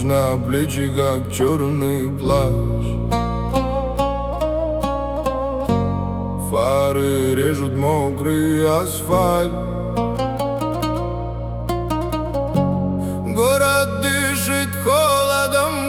на плечи, как черный плащ. Фары режут мокрый асфальт. Город дышит холодом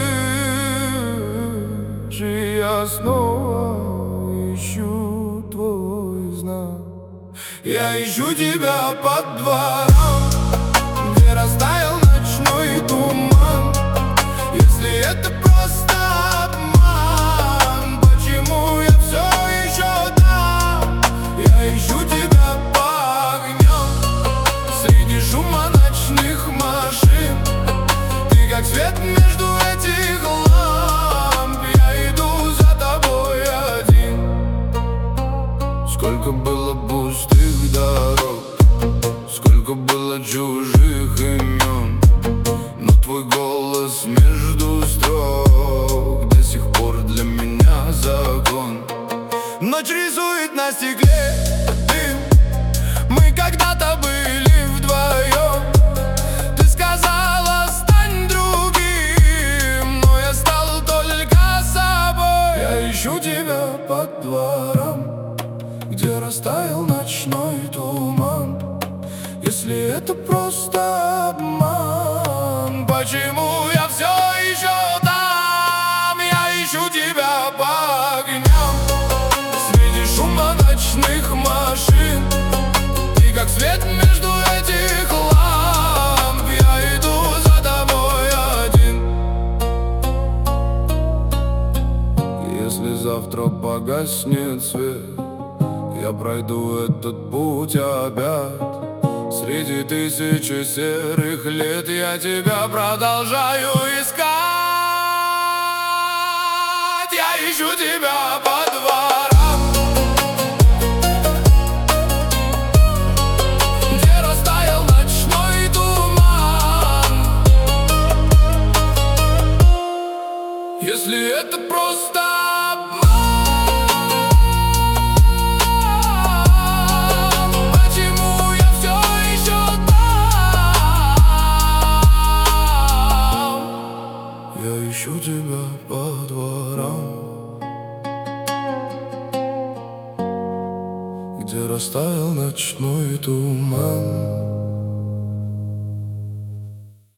крыши. Я снова ищу твой знак. Я ищу тебя под двором, где растаял ночной туман. Если это просто обман, почему я все еще там? Я ищу тебя по огням, среди шума ночных машин. Ты как свет между этих ламп. Я иду за тобой один. Сколько было пустых дорог, сколько было чужих имен, но твой голос между строк до сих пор для меня закон. Ночь рисует на стекле дым. Мы когда-то были вдвоем. Ты сказала, стань другим, но я стал только собой. Я ищу тебя под двором, где растаял ночной туман. Если это просто обман, почему я все еще там? Я ищу тебя по огням, среди шума ночных машин. Ты как свет между этих ламп. Я иду за тобой один. Если завтра погаснет свет, я пройду этот путь опять. Среди тысячи серых лет я тебя продолжаю искать. Я ищу тебя по дворам, где растаял ночной туман. Если это просто ищу тебя по дворам, где растаял ночной туман.